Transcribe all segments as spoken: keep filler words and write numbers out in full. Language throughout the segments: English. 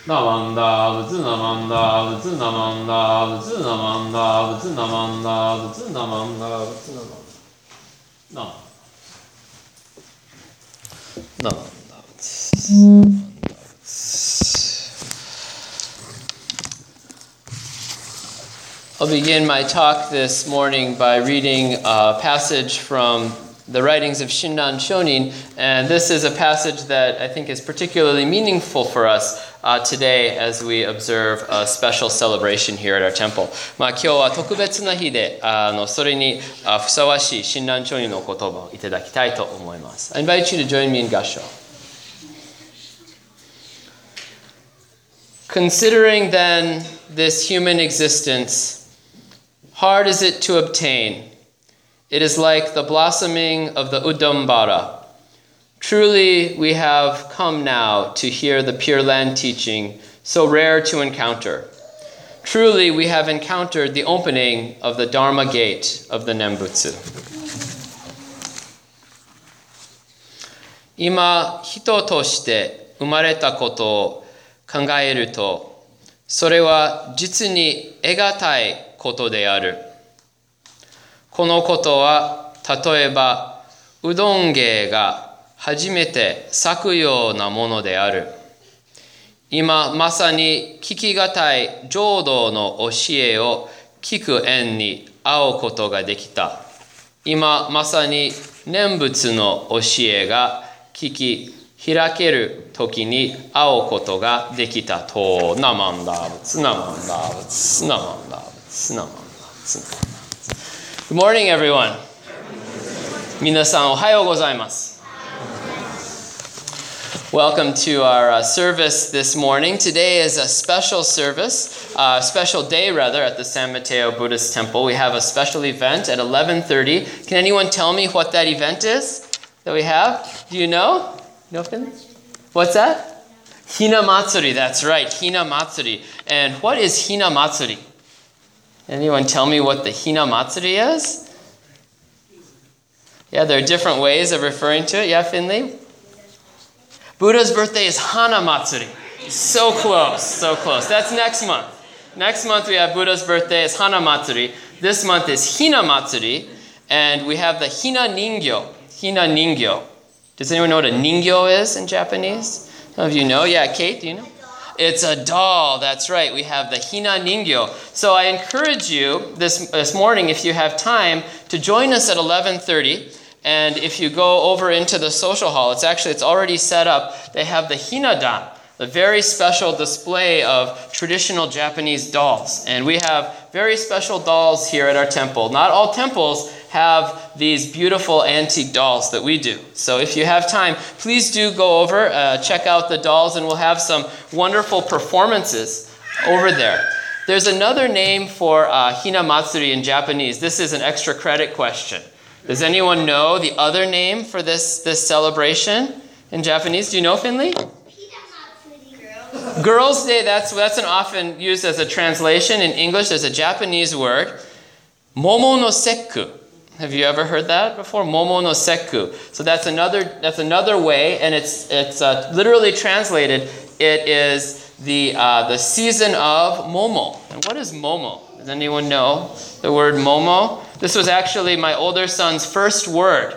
ナマンダブツナマンダブツナマンダブツナマンダブツナマンダブツナマンダブツナマンダナナマンダブツ。I'll begin my talk this morning by reading a passage from the writings of Shinran Shonin, and this is a passage that I think is particularly meaningful for us uh, today as we observe a special celebration here at our temple. まあ今日は特別な日で、あのそれにあふさわしいShinran Shoninの言葉をいただきたいと思います。I invite you to join me in Gassho. Considering then this human existence, hard is it to obtain. It is like the blossoming of the Udambara. Truly, we have come now to hear the Pure Land teaching, so rare to encounter. Truly, we have encountered the opening of the Dharma gate of the Nembutsu. 今、人として生まれたことを考えると、それは実に得難いことである。このことは、例えば、うどん芸が初めて咲くようなものである。今まさに聞きがたい浄土の教えを聞く縁に会うことができた。今まさに念仏の教えが聞き開ける時に会うことができたと。ナマンダーブツナマンダーブツナマンダーブツナマンダーブツナマンダーブ。Good morning, everyone. 皆さんおはようございます。Welcome to our uh, service this morning. Today is a special service, a uh, special day rather, at the San Mateo Buddhist Temple. We have a special event at eleven thirty. Can anyone tell me what that event is that we have? Do you know? No, Finn? What's that? Hina Matsuri. That's right, Hina Matsuri. And what is Hina Matsuri? Anyone tell me what the Hina Matsuri is? Yeah, there are different ways of referring to it. Yeah, Finley? Buddha's birthday is Hana Matsuri. So close, so close. That's next month. Next month we have Buddha's birthday is Hana Matsuri. This month is Hina Matsuri. And we have the Hina Ningyo. Hina Ningyo. Does anyone know what a ningyo is in Japanese? Some of you know. Yeah, Kate, do you know? It's a doll. That's right. We have the Hina Ningyo. So I encourage you this, this morning, if you have time, to join us at eleven thirty. And if you go over into the social hall, it's actually, it's already set up. They have the Hinadan, the very special display of traditional Japanese dolls. And we have very special dolls here at our temple. Not all temples have these beautiful antique dolls that we do. So if you have time, please do go over, uh, check out the dolls, and we'll have some wonderful performances over there. There's another name for uh, Hina Matsuri in Japanese. This is an extra credit question. Does anyone know the other name for this, this celebration in Japanese? Do you know, Finley? Girls. Girls' Day, that's, that's an often used as a translation. In English, there's a Japanese word, Momo no Sekku. Have you ever heard that before? Momo no Sekku. So that's another that's another way, and it's it's uh, literally translated. It is the uh, the season of Momo. And what is Momo? Does anyone know the word Momo? This was actually my older son's first word.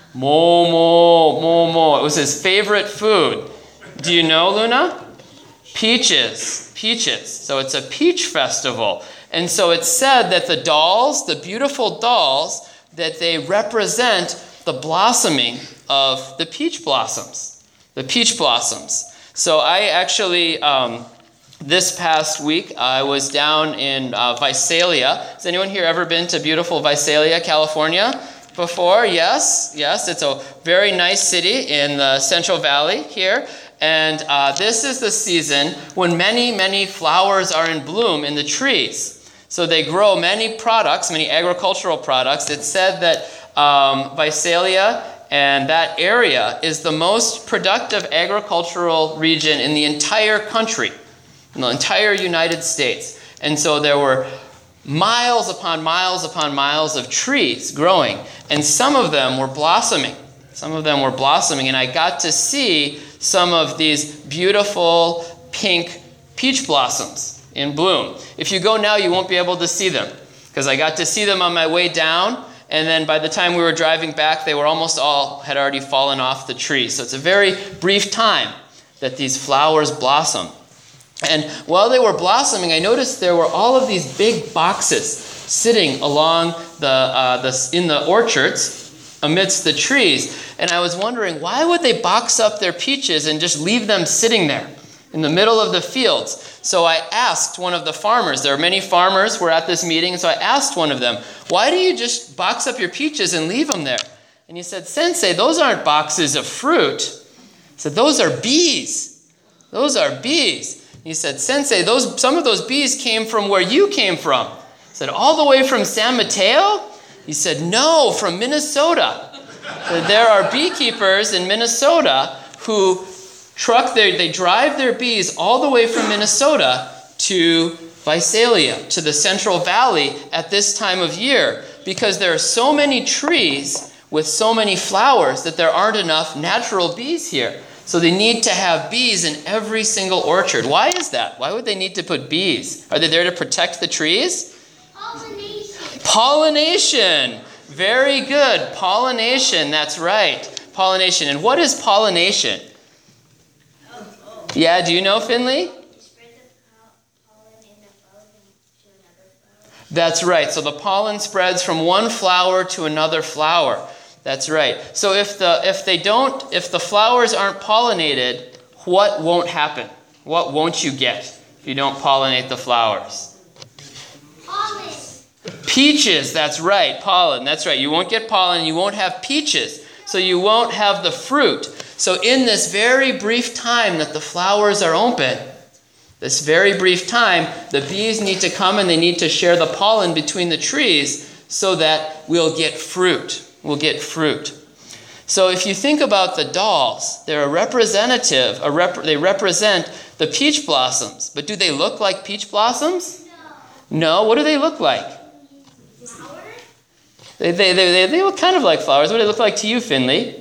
Momo, Momo. It was his favorite food. Do you know, Luna? Peaches, peaches. So it's a peach festival, and so it's said that the dolls, the beautiful dolls, that they represent the blossoming of the peach blossoms, the peach blossoms. So I actually, um, this past week, I was down in uh, Visalia. Has anyone here ever been to beautiful Visalia, California before? Yes, yes. It's a very nice city in the Central Valley here. And uh, this is the season when many, many flowers are in bloom in the trees. So they grow many products, many agricultural products. It's said that um, Visalia and that area is the most productive agricultural region in the entire country, in the entire United States. And so there were miles upon miles upon miles of trees growing, and some of them were blossoming. Some of them were blossoming, and I got to see some of these beautiful pink peach blossoms in bloom. If you go now, you won't be able to see them, because I got to see them on my way down, and then by the time we were driving back, they were almost all had already fallen off the tree. So it's a very brief time that these flowers blossom. And while they were blossoming, I noticed there were all of these big boxes sitting along the, uh, the in the orchards amidst the trees. And I was wondering, why would they box up their peaches and just leave them sitting there in the middle of the fields? So I asked one of the farmers. There are many farmers who were at this meeting, so I asked one of them, why do you just box up your peaches and leave them there? And he said, Sensei, those aren't boxes of fruit. He said, those are bees. Those are bees. He said, Sensei, those some of those bees came from where you came from. I said, all the way from San Mateo? He said, no, from Minnesota. There are beekeepers in Minnesota who truck their, they drive their bees all the way from Minnesota to Visalia, to the Central Valley at this time of year, because there are so many trees with so many flowers that there aren't enough natural bees here. So they need to have bees in every single orchard. Why is that? Why would they need to put bees? Are they there to protect the trees? Pollination. Pollination. Very good. Pollination. That's right. Pollination. And what is pollination? Oh, oh. Yeah, do you know, Finley? Spread the pollen in the flower to another flower. That's right. So the pollen spreads from one flower to another flower. That's right. So if the if they don't, if the flowers aren't pollinated, what won't happen? What won't you get if you don't pollinate the flowers? Pollen. Peaches, that's right. Pollen, that's right. You won't get pollen, you won't have peaches. So you won't have the fruit. So in this very brief time that the flowers are open, this very brief time, the bees need to come and they need to share the pollen between the trees so that we'll get fruit. We'll get fruit. So if you think about the dolls, they're a representative, a rep- they represent the peach blossoms. But do they look like peach blossoms? No. No, what do they look like? Flower? They, they, they, they, they look kind of like flowers. What do they look like to you, Finley?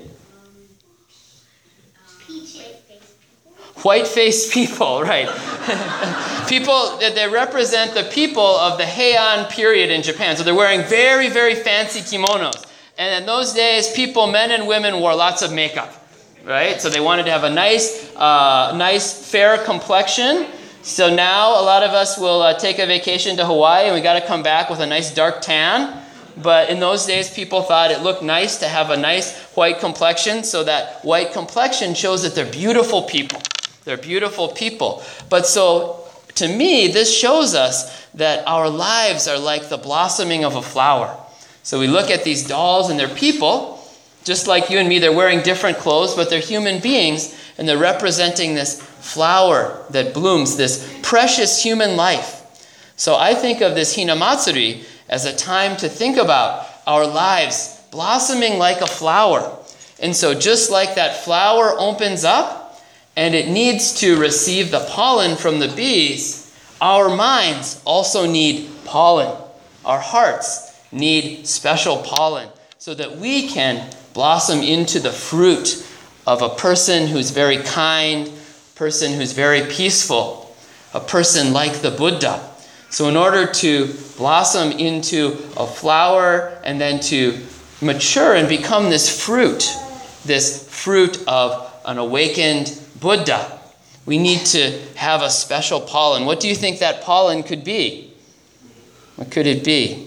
Peach. White-faced people, right. People, they represent the people of the Heian period in Japan. So they're wearing very, very fancy kimonos. And in those days, people, men and women, wore lots of makeup, right? So they wanted to have a nice, uh, nice, fair complexion. So now a lot of us will uh, take a vacation to Hawaii, and we got to come back with a nice dark tan. But in those days, people thought it looked nice to have a nice white complexion. So that white complexion shows that they're beautiful people. They're beautiful people. But so to me, this shows us that our lives are like the blossoming of a flower. So we look at these dolls and they're people, just like you and me. They're wearing different clothes, but they're human beings, and they're representing this flower that blooms, this precious human life. So I think of this Hinamatsuri as a time to think about our lives blossoming like a flower. And so just like that flower opens up and it needs to receive the pollen from the bees, our minds also need pollen. Our hearts need special pollen so that we can blossom into the fruit of a person who's very kind, person who's very peaceful, a person like the Buddha. So in order to blossom into a flower and then to mature and become this fruit, this fruit of an awakened Buddha, we need to have a special pollen. What do you think that pollen could be? What could it be?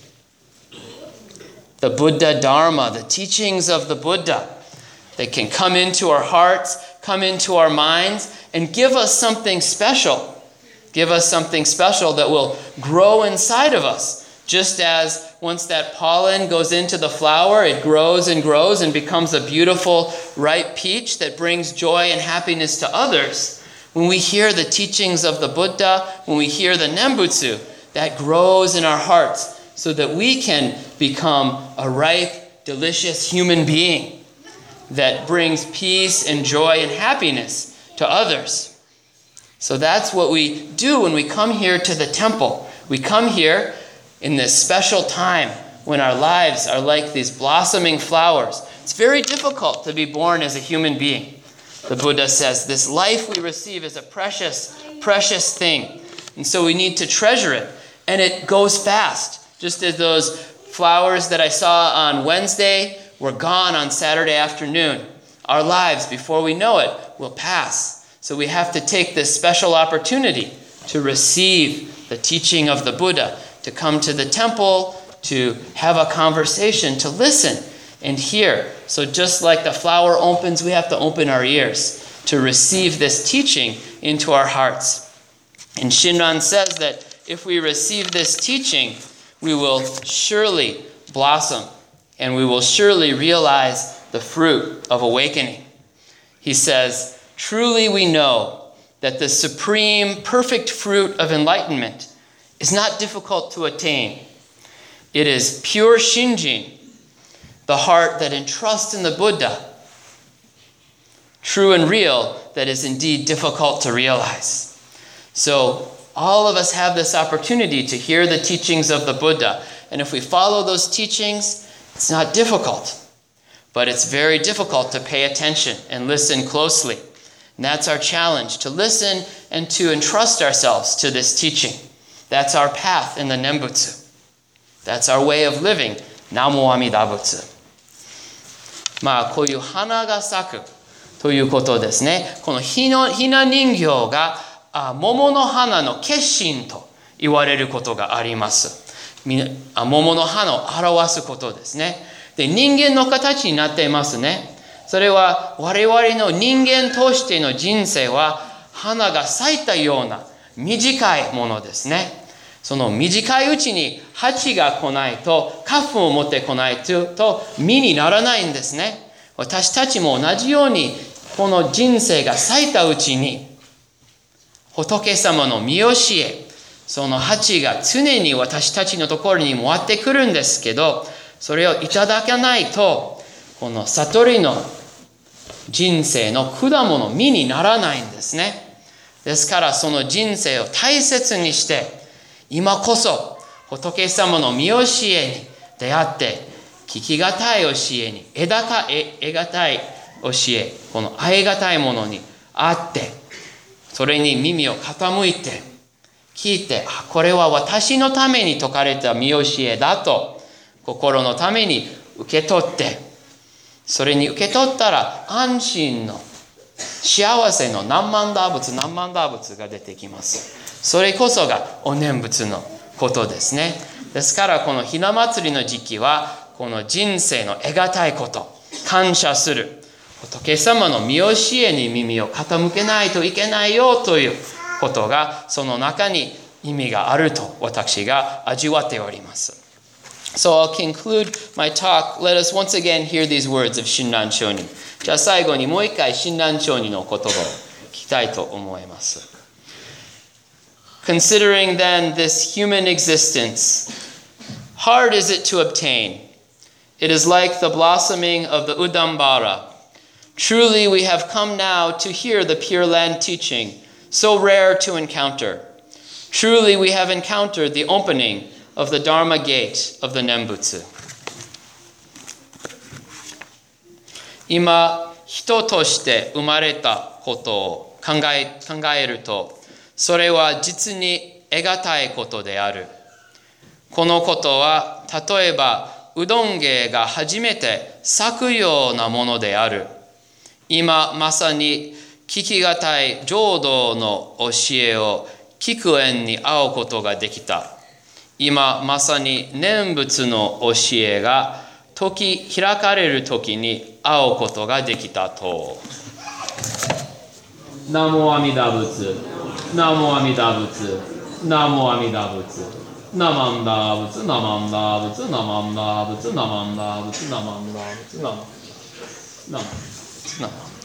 The Buddha Dharma, the teachings of the Buddha. They can come into our hearts, come into our minds, and give us something special. Give us something special that will grow inside of us. Just as once that pollen goes into the flower, it grows and grows and becomes a beautiful, ripe peach that brings joy and happiness to others. When we hear the teachings of the Buddha, when we hear the Nembutsu, that grows in our hearts so that we can become a ripe, delicious human being that brings peace and joy and happiness to others. So that's what we do when we come here to the temple. We come here in this special time when our lives are like these blossoming flowers. It's very difficult to be born as a human being. The Buddha says this life we receive is a precious, precious thing. And so we need to treasure it. And it goes fast. Just as those flowers that I saw on Wednesday were gone on Saturday afternoon. Our lives, before we know it, will pass. So we have to take this special opportunity to receive the teaching of the Buddha, to come to the temple, to have a conversation, to listen and hear. So just like the flower opens, we have to open our ears to receive this teaching into our hearts. And Shinran says that if we receive this teaching, we will surely blossom and we will surely realize the fruit of awakening. He says, truly we know that the supreme, perfect fruit of enlightenment is not difficult to attain. It is pure Shinjin, the heart that entrusts in the Buddha, true and real, that is indeed difficult to realize. So all of us have this opportunity to hear the teachings of the Buddha. And if we follow those teachings, it's not difficult. But it's very difficult to pay attention and listen closely. And that's our challenge, to listen and to entrust ourselves to this teaching. That's our path in the Nembutsu. That's our way of living. Namo Amida Butsu. まあこういう花が咲くということですね。このひのひな人形があ桃の花の化身と言われることがあります。みあ桃の花を表すことですね。で、人間の形になっていますね。それは我々の人間としての人生は花が咲いたような短いものですね。その短いうちに蜂が来ないと、花粉を持ってこないと実にならないんですね。私たちも同じように、この人生が咲いたうちに、仏様の見教え、その蜂が常に私たちのところに回ってくるんですけど、それをいただかないと、この悟りの人生の果物、実にならないんですね。ですからその人生を大切にして、今こそ仏様の見教えに出会って、聞きがたい教えに、得だか得がたい教え、この愛がたいものにあって、それに耳を傾いて、聞いて、これは私のために説かれた見教えだと、心のために受け取って、それに受け取ったら安心の幸せの何万打仏何万打仏が出てきます。それこそがお念仏のことですね。ですからこのひな祭りの時期はこの人生の得がたいこと、感謝する仏様の見教えに耳を傾けないといけないよということがその中に意味があると私が味わっております。So I'll conclude my talk. Let us once again hear these words of Shinran Shonin. じゃあ最後にもう一回Shinran Shoninの言葉を聞きたいと思います。Considering then this human existence, hard is it to obtain. It is like the blossoming of the Udambara. Truly we have come now to hear the Pure Land teaching, so rare to encounter. Truly we have encountered the opening of the Dharma gate of the Nembutsu. 今、人として生まれたことを考え、考えると、それは実に得難いことである。このことは、例えば、うどん芸が初めて咲くようなものである。今まさに聞きがたい浄土の教えを聞く縁に会うことができた。今まさに念仏の教えが時開かれる時に会うことができたと。南無阿弥陀仏、南無阿弥陀仏、南無阿弥陀仏、ナマンダー仏、ナマンダー仏、ナマンダー仏、ナマンダー仏、ナマンダー仏、ナマンダー仏、ナマンダー仏、ナマンダー仏。